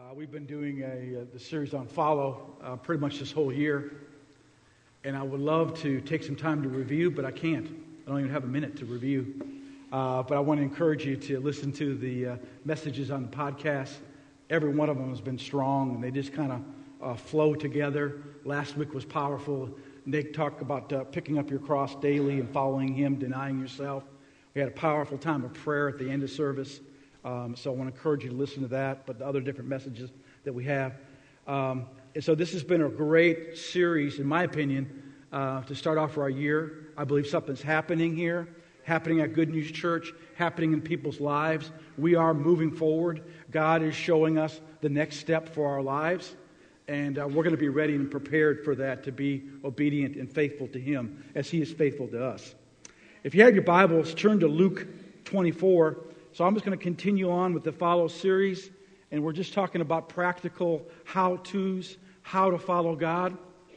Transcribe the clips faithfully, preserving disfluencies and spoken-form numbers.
Uh, we've been doing a, uh, the series on Follow uh, pretty much this whole year, and I would love to take some time to review, but I can't. I don't even have a minute to review. Uh, but I want to encourage you to listen to the uh, messages on the podcast. Every one of them has been strong, and they just kind of uh, flow together. Last week was powerful. Nick talked about uh, picking up your cross daily and following Him, denying yourself. We had a powerful time of prayer at the end of service. Um, so I want to encourage you to listen to that, but the other different messages that we have. Um, and so this has been a great series, in my opinion, uh, to start off our year. I believe something's happening here, happening at Good News Church, happening in people's lives. We are moving forward. God is showing us the next step for our lives, and uh, we're going to be ready and prepared for that, to be obedient and faithful to Him as He is faithful to us. If you have your Bibles, turn to Luke twenty-four. So I'm just going to continue on with the Follow series, and we're just talking about practical how-tos, how to follow God.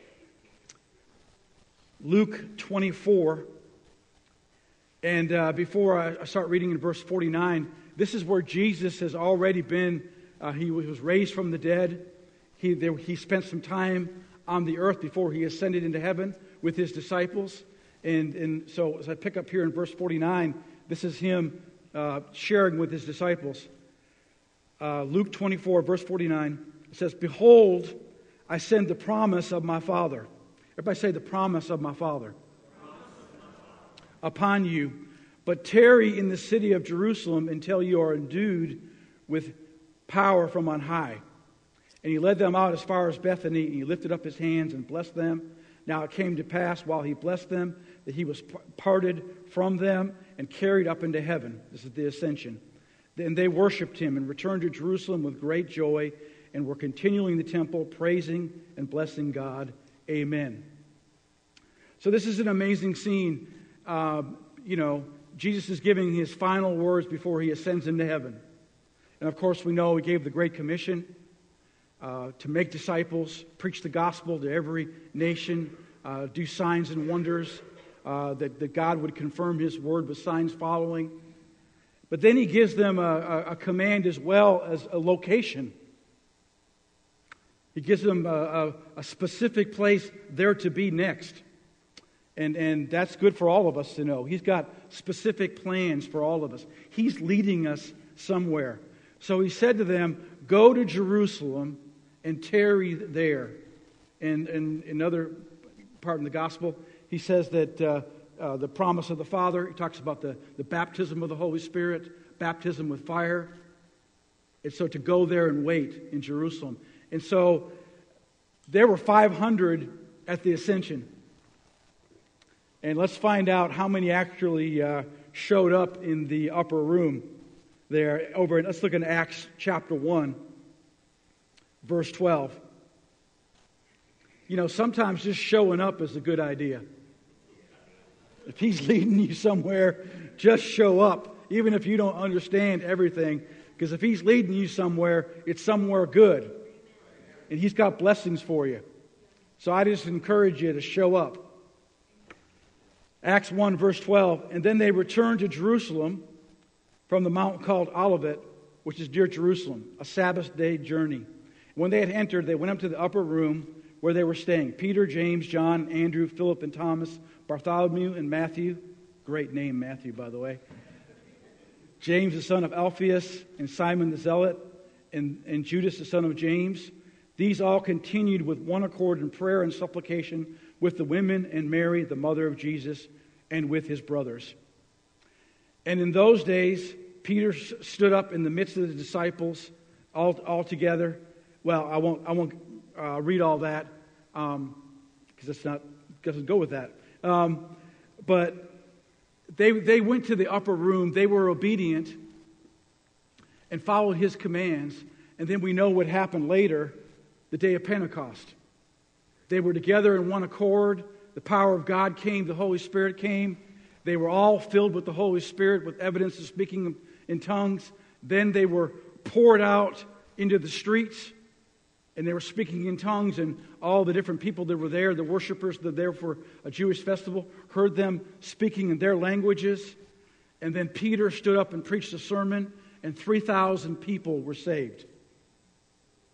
Luke twenty-four, and uh, before I start reading in verse forty-nine, this is where Jesus has already been. Uh, he was raised from the dead. He, there, he spent some time on the earth before He ascended into heaven with His disciples. And, and so as I pick up here in verse forty-nine, this is Him Uh, sharing with His disciples. Uh, Luke twenty-four, verse forty-nine, it says, "Behold, I send the promise of my Father." Everybody say, "The promise of my Father." "Upon you, but tarry in the city of Jerusalem until you are endued with power from on high." And He led them out as far as Bethany, and He lifted up His hands and blessed them. Now it came to pass, while He blessed them, that He was parted from them and carried up into heaven. This is the ascension. Then they worshipped Him and returned to Jerusalem with great joy, and were continually in the temple, praising and blessing God. Amen. So this is an amazing scene. Uh, you know, Jesus is giving His final words before He ascends into heaven. And of course, we know He gave the Great Commission uh, to make disciples, preach the gospel to every nation, uh, do signs and wonders. Uh, that, that God would confirm His word with signs following. But then He gives them a, a, a command as well as a location. He gives them a, a, a specific place there to be next. And, and that's good for all of us to know. He's got specific plans for all of us. He's leading us somewhere. So He said to them, "Go to Jerusalem and tarry there." And in another part in the gospel, He says that uh, uh, the promise of the Father, He talks about the, the baptism of the Holy Spirit, baptism with fire. And so to go there and wait in Jerusalem. And so there were five hundred at the ascension. And let's find out how many actually uh, showed up in the upper room there. Over. Let's look at Acts chapter one, verse twelve. You know, sometimes just showing up is a good idea. If He's leading you somewhere, just show up, even if you don't understand everything. Because if He's leading you somewhere, it's somewhere good. And He's got blessings for you. So I just encourage you to show up. Acts one, verse twelve. "And then they returned to Jerusalem from the mountain called Olivet, which is near Jerusalem, a Sabbath day journey. When they had entered, they went up to the upper room where they were staying. Peter, James, John, Andrew, Philip, and Thomas, Bartholomew, and Matthew." Great name, Matthew, by the way. "James, the son of Alphaeus, and Simon the Zealot, and, and Judas, the son of James. These all continued with one accord in prayer and supplication with the women and Mary, the mother of Jesus, and with His brothers. And in those days, Peter stood up in the midst of the disciples all, all together." Well, I won't, I won't uh, read all that because um, it's not doesn't go with that. Um, but they they went to the upper room. They were obedient and followed His commands. And then we know what happened later, the day of Pentecost. They were together in one accord. The power of God came. The Holy Spirit came. They were all filled with the Holy Spirit with evidence of speaking in tongues. Then they were poured out into the streets. And they were speaking in tongues, and all the different people that were there, the worshipers that were there for a Jewish festival, heard them speaking in their languages. And then Peter stood up and preached a sermon, and three thousand people were saved.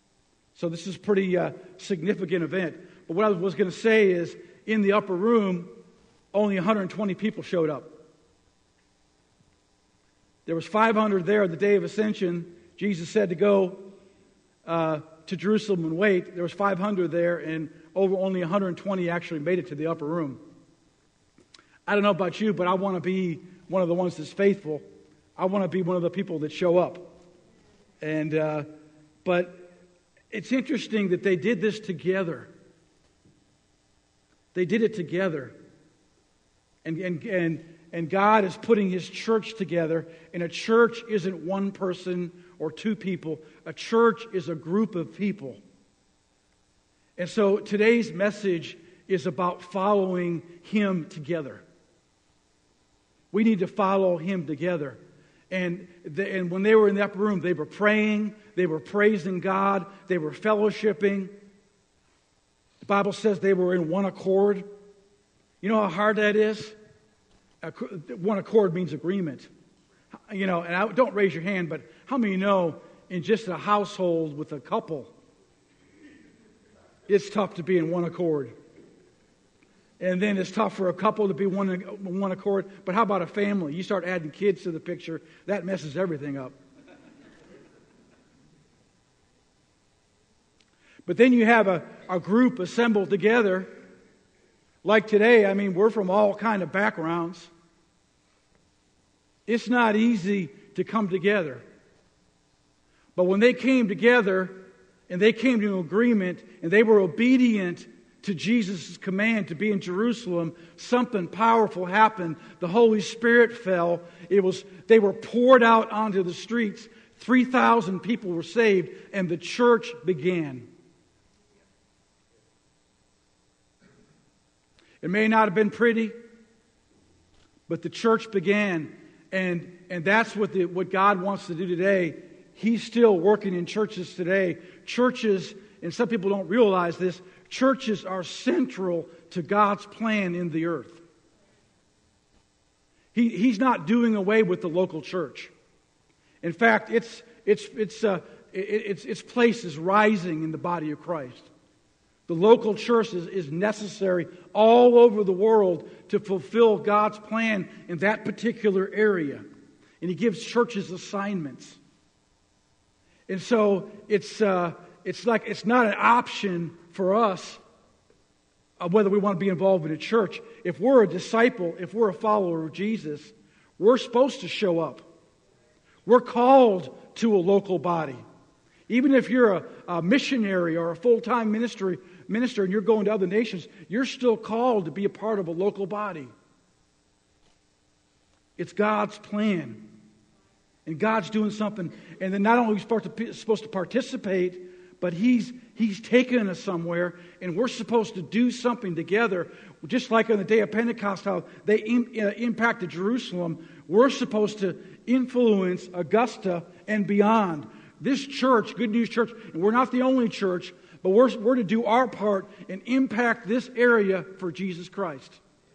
So this is a pretty uh, significant event. But what I was going to say is, in the upper room, only one hundred twenty people showed up. There was five hundred there the day of Ascension. Jesus said to go uh, to Jerusalem and wait. There was five hundred there, and over only one hundred twenty actually made it to the upper room. I don't know about you, but I want to be one of the ones that's faithful. I want to be one of the people that show up. And uh, but it's interesting that they did this together. They did it together. And and and and God is putting His church together. And a church isn't one person or two people. A church is a group of people. And so today's message is about following Him together. We need to follow Him together. And, the, and when they were in the upper room, they were praying, they were praising God, they were fellowshipping. The Bible says they were in one accord. You know how hard that is? One accord means agreement. You know, and I, don't raise your hand, but how many know in just a household with a couple, it's tough to be in one accord. And then it's tough for a couple to be one, one accord. But how about a family? You start adding kids to the picture, that messes everything up. But then you have a, a group assembled together. Like today, I mean, we're from all kind of backgrounds. It's not easy to come together. But when they came together, and they came to an agreement, and they were obedient to Jesus' command to be in Jerusalem, something powerful happened. The Holy Spirit fell. It was they were poured out onto the streets. three thousand people were saved, and the church began. It may not have been pretty, but the church began. And, and that's what, the, what God wants to do today. He's still working in churches today. Churches, and some people don't realize this, churches are central to God's plan in the earth. He, he's not doing away with the local church. In fact, its its its uh, its its place is rising in the body of Christ. The local church is, is necessary all over the world to fulfill God's plan in that particular area. And He gives churches assignments. And so it's uh, it's like it's not an option for us of whether we want to be involved in a church. If we're a disciple, if we're a follower of Jesus, we're supposed to show up. We're called to a local body. Even if you're a, a missionary or a full-time ministry minister and you're going to other nations, you're still called to be a part of a local body. It's God's plan. And God's doing something. And then not only are we supposed to participate, but He's He's taken us somewhere, and we're supposed to do something together. Just like on the day of Pentecost, how they im- uh, impacted Jerusalem, we're supposed to influence Augusta and beyond. This church, Good News Church, and we're not the only church, but we're, we're to do our part and impact this area for Jesus Christ.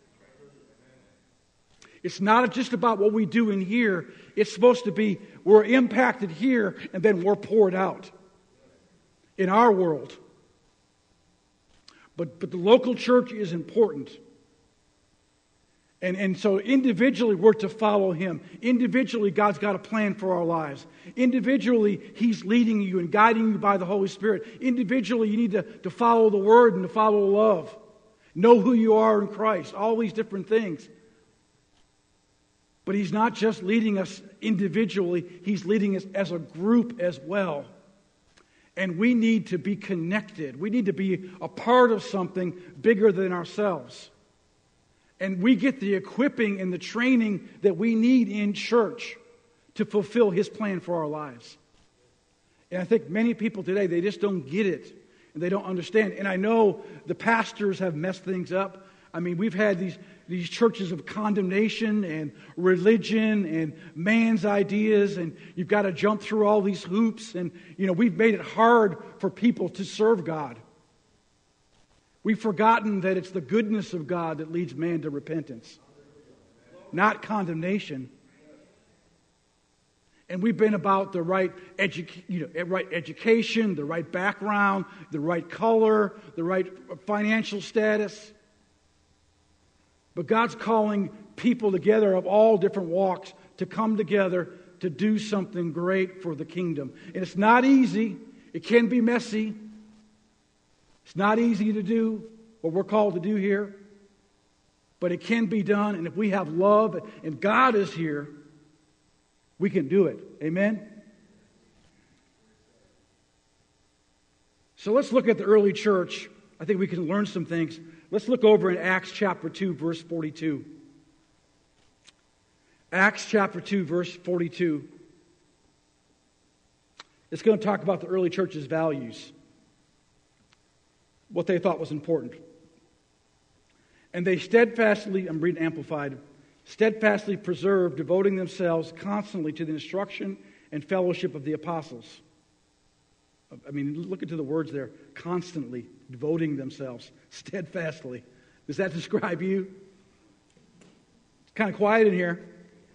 It's not just about what we do in here. It's supposed to be we're impacted here, and then we're poured out in our world. But but the local church is important. And, and so individually we're to follow Him. Individually, God's got a plan for our lives. Individually, He's leading you and guiding you by the Holy Spirit. Individually, you need to, to follow the Word and to follow love. Know who you are in Christ. All these different things. But He's not just leading us individually. He's leading us as a group as well. And we need to be connected. We need to be a part of something bigger than ourselves. And we get the equipping and the training that we need in church to fulfill His plan for our lives. And I think many people today, they just don't get it. And they don't understand. And I know the pastors have messed things up. I mean, we've had these, these churches of condemnation and religion and man's ideas, and you've got to jump through all these hoops. And, you know, we've made it hard for people to serve God. We've forgotten that it's the goodness of God that leads man to repentance, not condemnation. And we've been about the right, edu- you know, right education, the right background, the right color, the right financial status. But God's calling people together of all different walks to come together to do something great for the kingdom. And it's not easy. It can be messy. It's not easy to do what we're called to do here. But it can be done. And if we have love and God is here, we can do it. Amen? So let's look at the early church. I think we can learn some things. Let's look over in Acts chapter two, verse forty-two. Acts chapter two, verse forty-two. It's going to talk about the early church's values, what they thought was important. And they steadfastly, I'm reading Amplified, steadfastly preserved, devoting themselves constantly to the instruction and fellowship of the apostles. I mean, look into the words there. Constantly devoting themselves, steadfastly. Does that describe you? It's kind of quiet in here.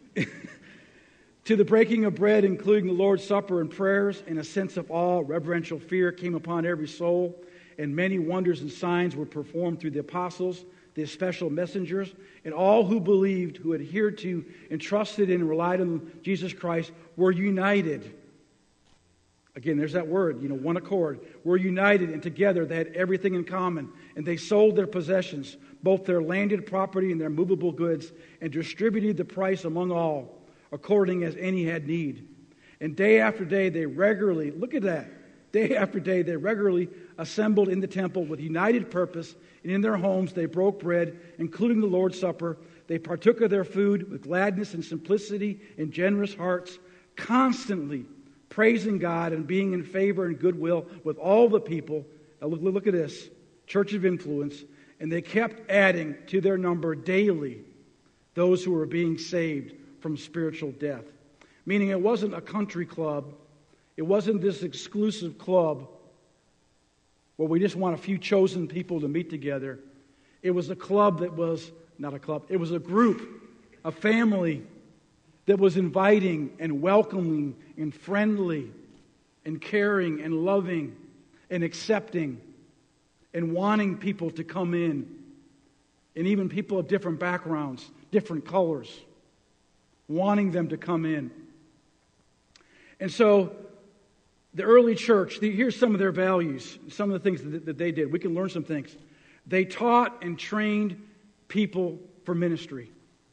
To the breaking of bread, including the Lord's Supper and prayers, and a sense of awe, reverential fear came upon every soul, and many wonders and signs were performed through the apostles, the special messengers, and all who believed, who adhered to and trusted in and relied on Jesus Christ, were united. Again, there's that word, you know, one accord. Were united, and together they had everything in common. And they sold their possessions, both their landed property and their movable goods, and distributed the price among all, according as any had need. And day after day they regularly, look at that, day after day they regularly assembled in the temple with united purpose, and in their homes they broke bread, including the Lord's Supper. They partook of their food with gladness and simplicity and generous hearts, constantly praising God and being in favor and goodwill with all the people. Now look, look at this, church of influence. And they kept adding to their number daily those who were being saved from spiritual death. Meaning it wasn't a country club. It wasn't this exclusive club where we just want a few chosen people to meet together. It was a club that was, not a club, it was a group, a family that was inviting and welcoming and friendly and caring and loving and accepting and wanting people to come in. And even people of different backgrounds, different colors, wanting them to come in. And so the early church, the, here's some of their values, some of the things that, that they did. We can learn some things. They taught and trained people for ministry.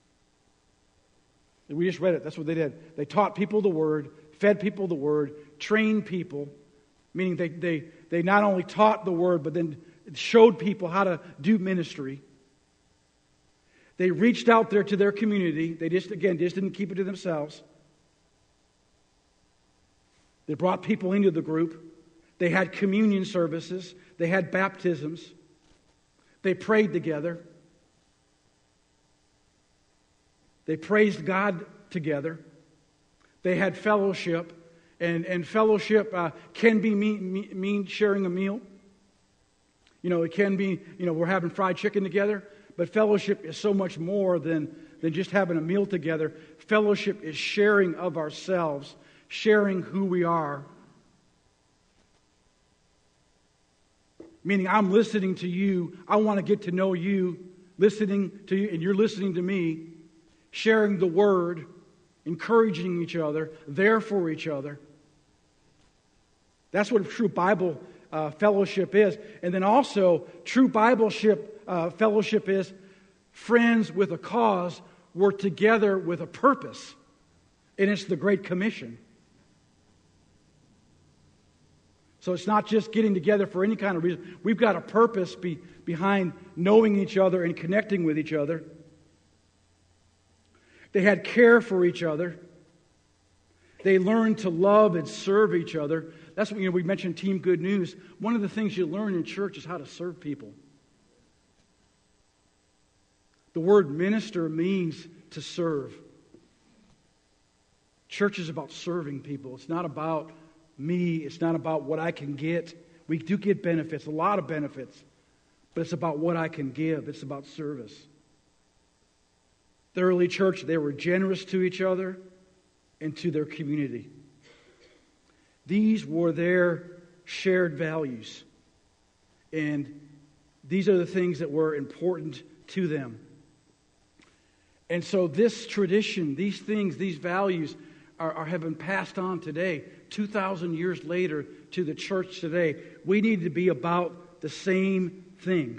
We just read it. That's what they did. They taught people the Word, fed people the Word, trained people, meaning they, they, they not only taught the Word, but then showed people how to do ministry. They reached out there to their community. They just, again, just didn't keep it to themselves. They brought people into the group. They had communion services. They had baptisms. They prayed together. They praised God together. They had fellowship. And, and fellowship uh, can be mean, mean sharing a meal. You know, it can be, you know, we're having fried chicken together. But fellowship is so much more than, than just having a meal together. Fellowship is sharing of ourselves, sharing who we are. Meaning I'm listening to you. I want to get to know you, listening to you, and you're listening to me. Sharing the Word, encouraging each other, there for each other. That's what true Bible uh, fellowship is. And then also, true Bibleship uh, fellowship is friends with a cause work together with a purpose. And it's the Great Commission. So it's not just getting together for any kind of reason. We've got a purpose be, behind knowing each other and connecting with each other. They had care for each other. They learned to love and serve each other. That's what, you know, we mentioned Team Good News. One of the things you learn in church is how to serve people. The word minister means to serve. Church is about serving people. It's not about me. It's not about what I can get. We do get benefits, a lot of benefits. But it's about what I can give. It's about service. The early church, they were generous to each other. into their community. These were their shared values. And these are the things that were important to them. And so this tradition, these things, these values are, are have been passed on today, two thousand years later, to the church today. We need to be about the same things.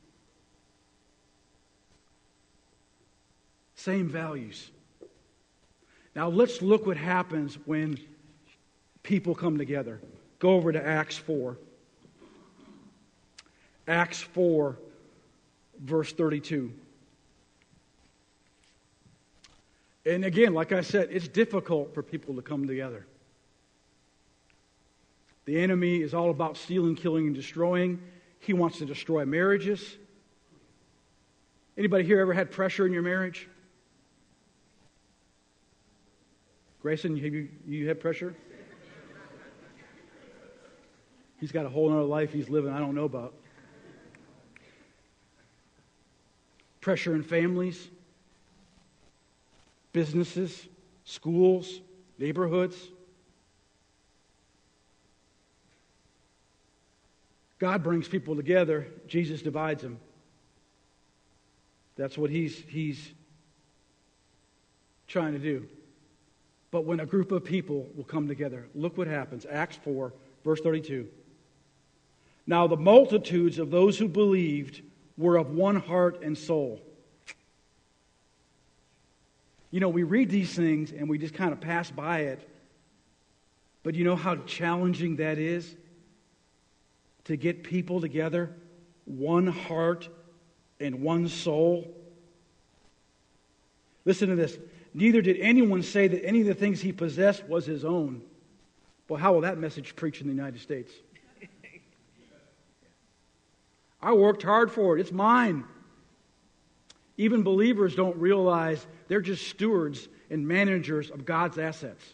Same values. Now let's look what happens when people come together. Go over to Acts four. Acts four, verse thirty-two. And again, like I said, it's difficult for people to come together. The enemy is all about stealing, killing, and destroying. He wants to destroy marriages. Anybody here ever had pressure in your marriage? Grayson, have you, you had pressure? He's got a whole other life he's living I don't know about. Pressure in families, businesses, schools, neighborhoods. God brings people together. Jesus divides them. That's what he's, he's trying to do. But when a group of people will come together, look what happens. Acts four, verse thirty-two. Now the multitudes of those who believed were of one heart and soul. You know, we read these things and we just kind of pass by it. But you know how challenging that is? To get people together, one heart and one soul. Listen to this. Neither did anyone say that any of the things he possessed was his own. Well, how will that message preach in the United States? I worked hard for it. It's mine. Even believers don't realize they're just stewards and managers of God's assets.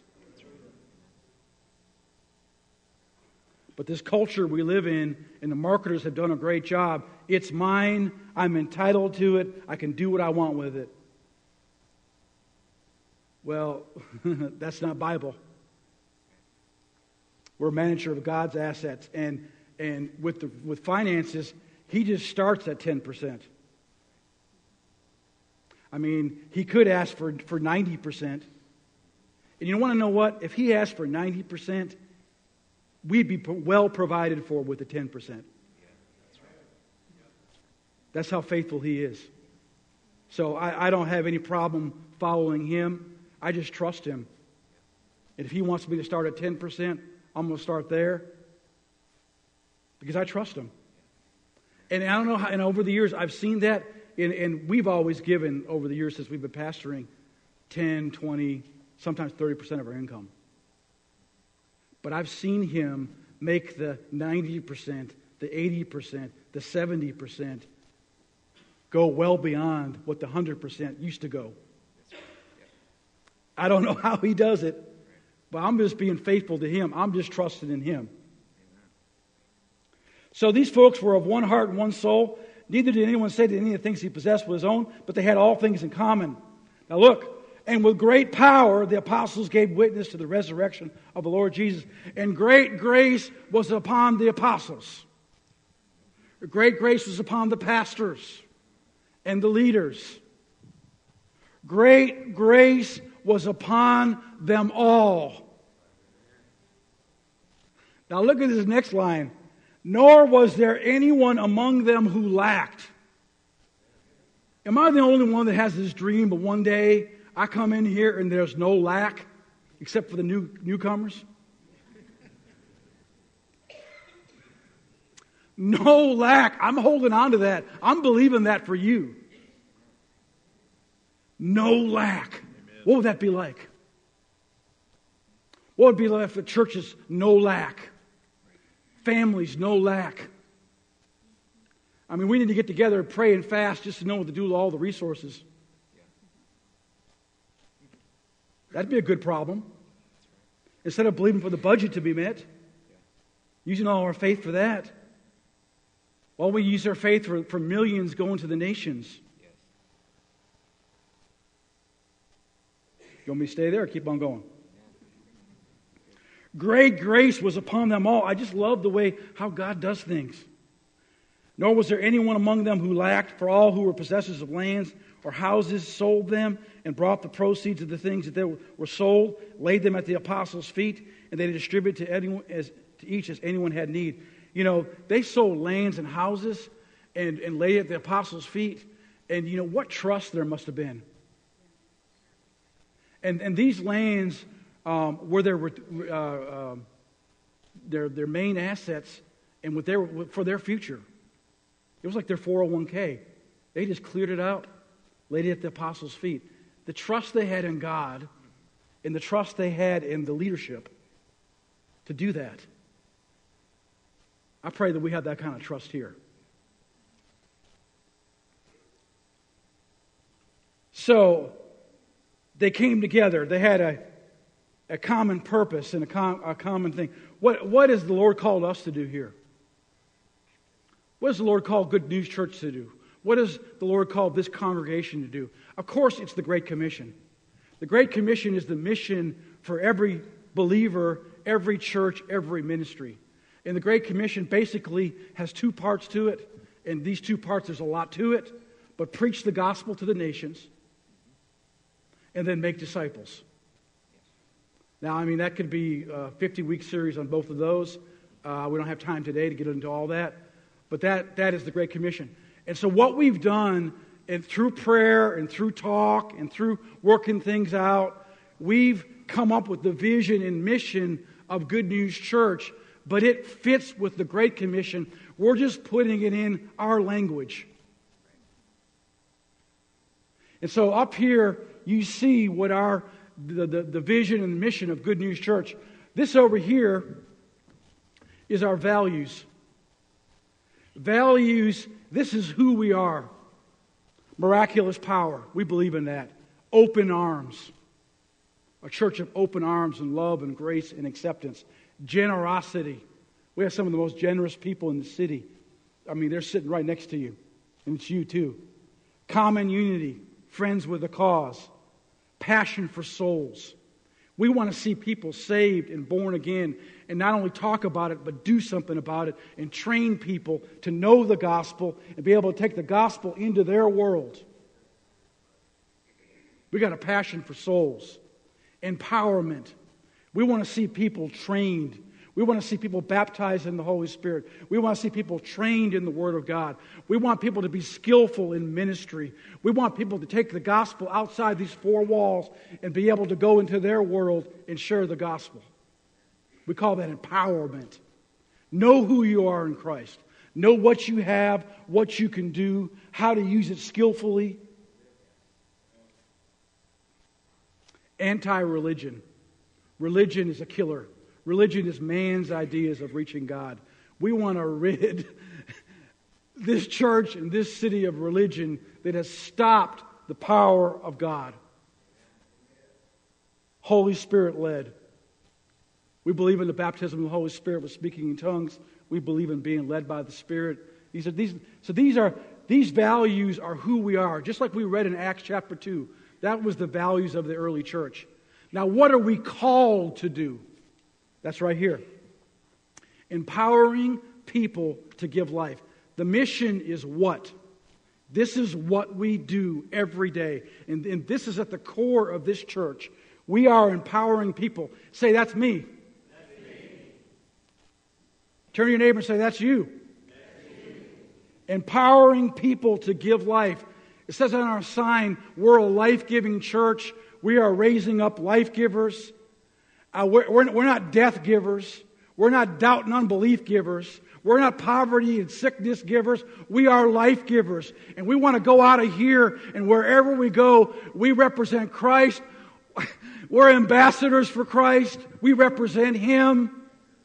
But this culture we live in, and the marketers have done a great job. It's mine. I'm entitled to it. I can do what I want with it. Well, that's not Bible. We're a manager of God's assets. And and with the with finances, he just starts at ten percent. I mean, he could ask for, for ninety percent. And you want to know what? If he asked for ninety percent, we'd be well provided for with the ten percent. That's how faithful he is. So I, I don't have any problem following him. I just trust him. And if he wants me to start at ten percent, I'm going to start there. Because I trust him. And I don't know how, and over the years, I've seen that, and, and we've always given, over the years since we've been pastoring, ten, twenty, sometimes thirty percent of our income. But I've seen him make the ninety percent, the eighty percent, the seventy percent go well beyond what the one hundred percent used to go. I don't know how he does it, but I'm just being faithful to him. I'm just trusting in him. So these folks were of one heart and one soul. Neither did anyone say that any of the things he possessed was his own, but they had all things in common. Now look, and with great power the apostles gave witness to the resurrection of the Lord Jesus. And great grace was upon the apostles. Great grace was upon the pastors and the leaders. Great grace was upon them all. Now look at this next line. Nor was there anyone among them who lacked. Am I the only one that has this dream of one day I come in here and there's no lack except for the new newcomers? No lack. I'm holding on to that. I'm believing that for you. No lack. Amen. What would that be like? What would it be like if the church is no lack? Families, no lack. I mean, we need to get together and pray and fast just to know what to do with all the resources. That'd be a good problem. Instead of believing for the budget to be met, using all our faith for that. While we use our faith for, for millions going to the nations. You want me to stay there or keep on going? Great grace was upon them all. I just love the way how God does things. Nor was there anyone among them who lacked, for all who were possessors of lands or houses sold them and brought the proceeds of the things that they were sold, laid them at the apostles' feet, and they distributed to anyone as to each as anyone had need. You know, they sold lands and houses and, and laid it at the apostles' feet. And you know, what trust there must have been. And and these lands um, were their, uh, uh, their their main assets and what they were, for their future. It was like their four oh one k. They just cleared it out, laid it at the apostles' feet. The trust they had in God and the trust they had in the leadership to do that. I pray that we have that kind of trust here. So, they came together. They had a, a common purpose and a, com, a common thing. What, what has the Lord called us to do here? What does the Lord call Good News Church to do? What does the Lord call this congregation to do? Of course, it's the Great Commission. The Great Commission is the mission for every believer, every church, every ministry. And the Great Commission basically has two parts to it. And these two parts, there's a lot to it. But preach the gospel to the nations. And then make disciples. Now, I mean, that could be a fifty-week series on both of those. Uh, we don't have time today to get into all that. But that that is the Great Commission. And so what we've done, and through prayer and through talk and through working things out, we've come up with the vision and mission of Good News Church, but it fits with the Great Commission. We're just putting it in our language. And so up here, you see what our the, the, the vision and the mission of Good News Church. This over here is our values. Values, this is who we are. Miraculous power, we believe in that. Open arms. A church of open arms and love and grace and acceptance. Generosity. We have some of the most generous people in the city. I mean, they're sitting right next to you. And it's you too. Common unity. Friends with a cause. Passion for souls. We want to see people saved and born again, and not only talk about it, but do something about it, and train people to know the gospel and be able to take the gospel into their world. We got a passion for souls. Empowerment. We want to see people trained. We want to see people baptized in the Holy Spirit. We want to see people trained in the Word of God. We want people to be skillful in ministry. We want people to take the gospel outside these four walls and be able to go into their world and share the gospel. We call that empowerment. Know who you are in Christ. Know what you have, what you can do, how to use it skillfully. Anti-religion. Religion is a killer. Religion is man's ideas of reaching God. We want to rid this church and this city of religion that has stopped the power of God. Holy Spirit led. We believe in the baptism of the Holy Spirit with speaking in tongues. We believe in being led by the Spirit. These are these. So these are these values are who we are. Just like we read in Acts chapter two, that was the values of the early church. Now, what are we called to do? That's right here. Empowering people to give life. The mission is what? This is what we do every day. And, and this is at the core of this church. We are empowering people. Say, that's me. That's me. Turn to your neighbor and say, that's you. That's you. Empowering people to give life. It says on our sign, we're a life-giving church. We are raising up life givers. Uh, we're, we're, we're not death givers. We're not doubt and unbelief givers. We're not poverty and sickness givers. We are life givers. And we want to go out of here, and wherever we go, we represent Christ. We're ambassadors for Christ. We represent Him.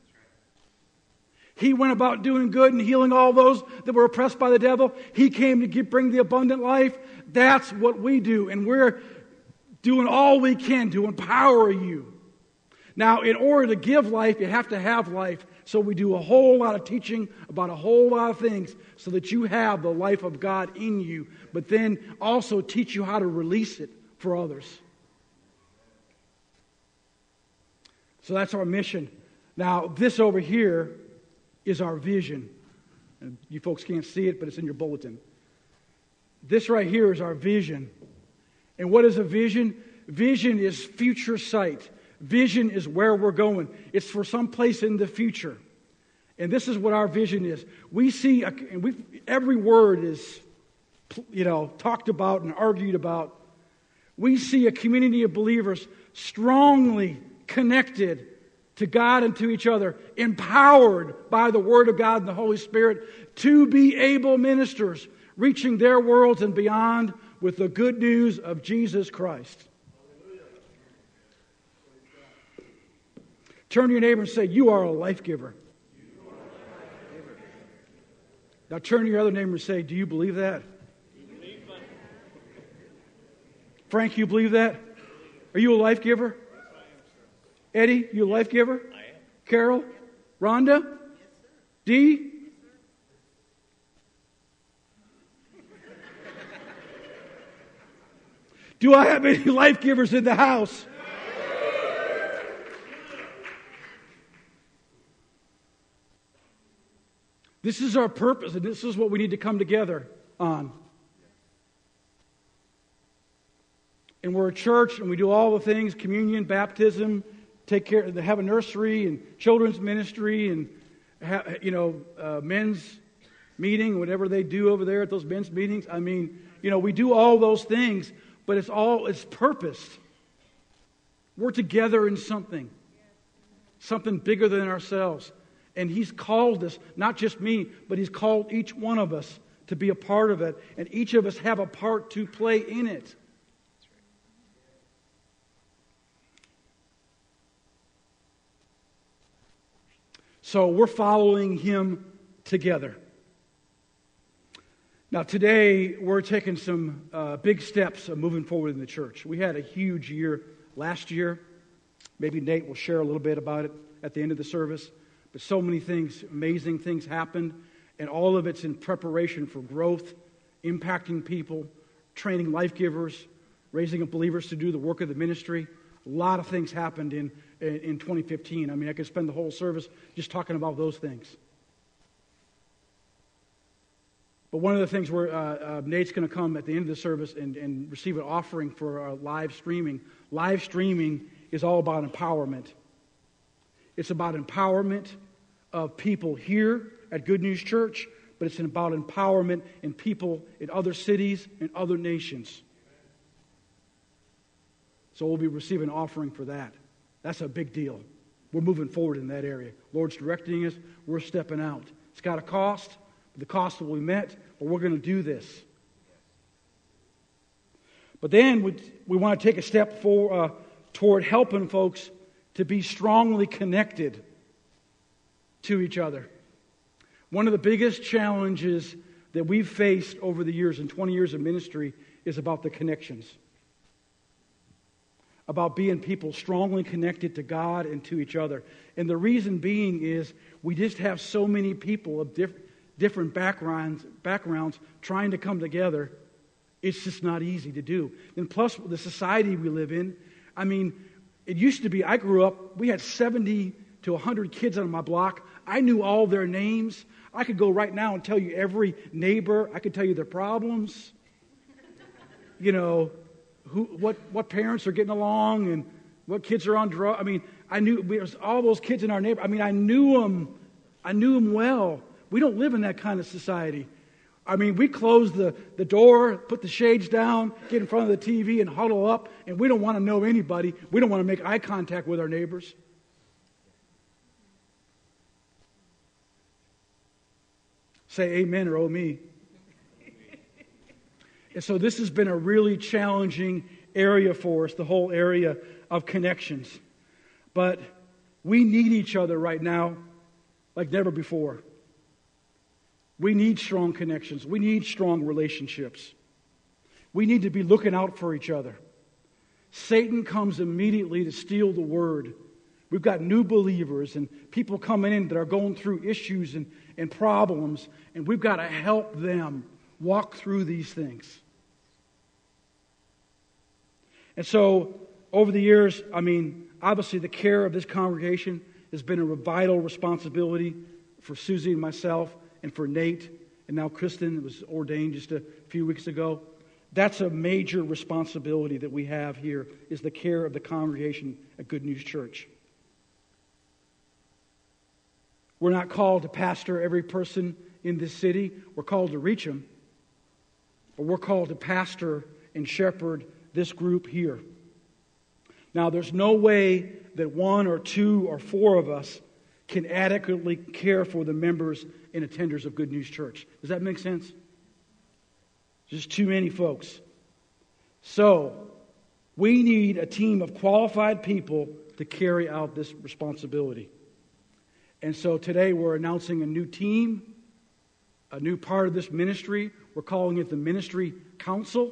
He went about doing good and healing all those that were oppressed by the devil. He came to give, bring the abundant life. That's what we do. And we're doing all we can to empower you. Now, in order to give life, you have to have life. So we do a whole lot of teaching about a whole lot of things so that you have the life of God in you, but then also teach you how to release it for others. So that's our mission. Now, this over here is our vision. And you folks can't see it, but it's in your bulletin. This right here is our vision. And what is a vision? Vision is future sight. Vision is where we're going. It's for some place in the future. And this is what our vision is. We see, a, and we every word is, you know, talked about and argued about. We see a community of believers strongly connected to God and to each other, empowered by the Word of God and the Holy Spirit to be able ministers, reaching their worlds and beyond with the good news of Jesus Christ. Turn to your neighbor and say, you are a life giver. Now turn to your other neighbor and say, do you believe that? Frank, you believe that? Are you a life giver? Eddie, you a life giver? I am. Carol? Rhonda? Dee? Do I have any life givers in the house? This is our purpose, and this is what we need to come together on. And we're a church, and we do all the things, communion, baptism, take care, have a nursery, and children's ministry, and, ha, you know, uh, men's meeting, whatever they do over there at those men's meetings. I mean, you know, we do all those things, but it's all, it's purposed. We're together in something. Something bigger than ourselves. And He's called us, not just me, but He's called each one of us to be a part of it. And each of us have a part to play in it. So we're following Him together. Now today, we're taking some uh, big steps of moving forward in the church. We had a huge year last year. Maybe Nate will share a little bit about it at the end of the service. But so many things, amazing things happened, and all of it's in preparation for growth, impacting people, training life givers, raising up believers to do the work of the ministry. A lot of things happened in, in, in twenty fifteen. I mean, I could spend the whole service just talking about those things. But one of the things where uh, uh, Nate's going to come at the end of the service and, and receive an offering for uh, live streaming. Live streaming is all about empowerment. It's about empowerment of people here at Good News Church, but it's about empowerment in people in other cities and other nations. So we'll be receiving an offering for that. That's a big deal. We're moving forward in that area. Lord's directing us. We're stepping out. It's got a cost. But the cost will be met, but we're going to do this. But then we, we want to take a step for, uh, toward helping folks to be strongly connected to each other. One of the biggest challenges that we've faced over the years, in twenty years of ministry, is about the connections. About being people strongly connected to God and to each other. And the reason being is we just have so many people of diff- different backgrounds, backgrounds trying to come together. It's just not easy to do. And plus, the society we live in, I mean, it used to be, I grew up, we had seventy to one hundred kids on my block. I knew all their names. I could go right now and tell you every neighbor. I could tell you their problems. You know, who, what, what parents are getting along and what kids are on drugs. I mean, I knew, we was all those kids in our neighborhood. I mean, I knew them. I knew them well. We don't live in that kind of society. I mean, we close the, the door, put the shades down, get in front of the T V and huddle up, and we don't want to know anybody. We don't want to make eye contact with our neighbors. Say amen or oh me. And so this has been a really challenging area for us, the whole area of connections. But we need each other right now like never before. We need strong connections. We need strong relationships. We need to be looking out for each other. Satan comes immediately to steal the word. We've got new believers and people coming in that are going through issues and, and problems, and we've got to help them walk through these things. And so, over the years, I mean, obviously, the care of this congregation has been a vital responsibility for Susie and myself and for Nate, and now Kristen was ordained just a few weeks ago. That's a major responsibility that we have here, is the care of the congregation at Good News Church. We're not called to pastor every person in this city. We're called to reach them. But we're called to pastor and shepherd this group here. Now, there's no way that one or two or four of us can adequately care for the members and attenders of Good News Church. Does that make sense? Just too many folks. So, we need a team of qualified people to carry out this responsibility. And so today we're announcing a new team, a new part of this ministry. We're calling it the Ministry Council.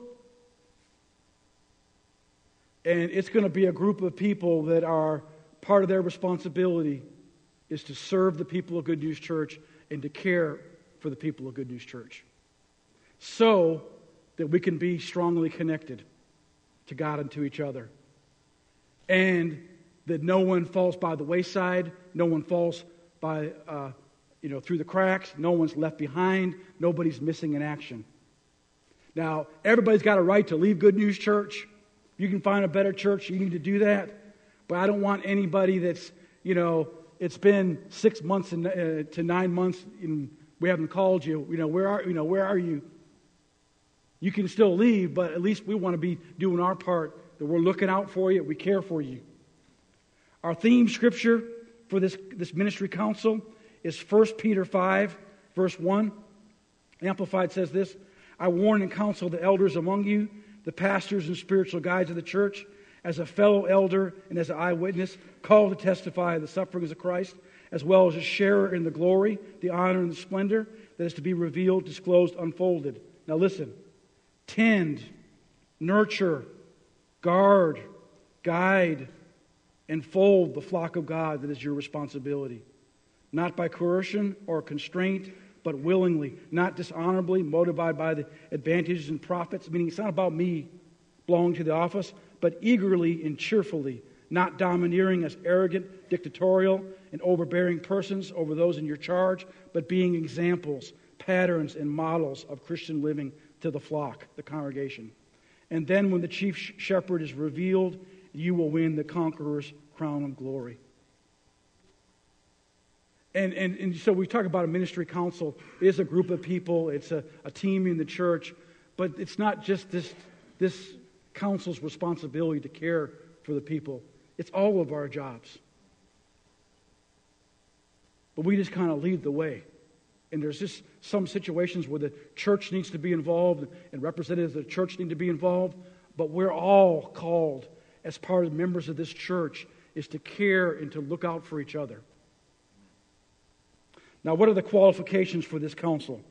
And it's going to be a group of people that are, part of their responsibility is to serve the people of Good News Church and to care for the people of Good News Church, so that we can be strongly connected to God and to each other. And that no one falls by the wayside, no one falls by, uh, you know, through the cracks, no one's left behind, nobody's missing in action. Now, everybody's got a right to leave Good News Church. You can find a better church, you need to do that. But I don't want anybody that's, you know, it's been six months and, uh, to nine months and we haven't called you. You know, where are you know, where are you? You can still leave, but at least we want to be doing our part, that we're looking out for you, we care for you. Our theme scripture for this, this ministry council is First Peter five, verse one. Amplified says this: I warn and counsel the elders among you, the pastors and spiritual guides of the church, as a fellow elder and as an eyewitness, called to testify of the sufferings of Christ, as well as a sharer in the glory, the honor, and the splendor that is to be revealed, disclosed, unfolded. Now listen. Tend, nurture, guard, guide, and fold the flock of God that is your responsibility. Not by coercion or constraint, but willingly, not dishonorably, motivated by the advantages and profits, meaning it's not about me belonging to the office, but eagerly and cheerfully, not domineering as arrogant, dictatorial, and overbearing persons over those in your charge, but being examples, patterns, and models of Christian living to the flock, the congregation. And then when the chief shepherd is revealed, you will win the conqueror's crown of glory. And, and, and so we talk about a ministry council. It is a group of people. It's a, a team in the church. But it's not just this, this council's responsibility to care for the people. It's all of our jobs. But we just kind of lead the way. And there's just some situations where the church needs to be involved and representatives of the church need to be involved. But we're all called, as part of members of this church, is to care and to look out for each other. Now, what are the qualifications for this council?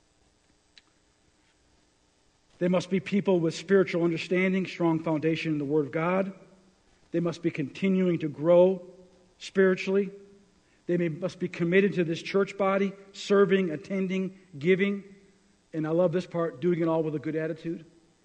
They must be people with spiritual understanding, strong foundation in the Word of God. They must be continuing to grow spiritually. They may, must be committed to this church body, serving, attending, giving. And I love this part, doing it all with a good attitude.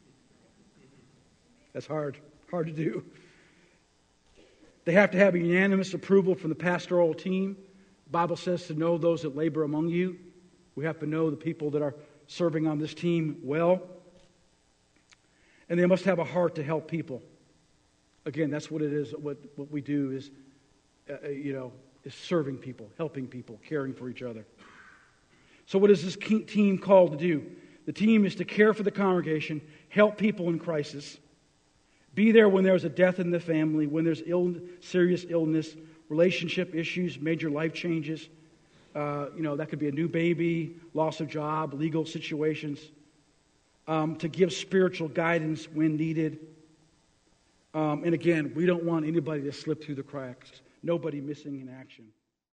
That's hard, hard to do. They have to have a unanimous approval from the pastoral team. The Bible says to know those that labor among you. We have to know the people that are serving on this team well. And they must have a heart to help people. Again, that's what it is. What, what we do is, uh, you know, is serving people, helping people, caring for each other. So what is this team called to do? The team is to care for the congregation, help people in crisis, be there when there's a death in the family, when there's ill, serious illness, relationship issues, major life changes. Uh, you know, that could be a new baby, loss of job, legal situations. Um, to give spiritual guidance when needed. Um, and again, we don't want anybody to slip through the cracks. Nobody missing in action.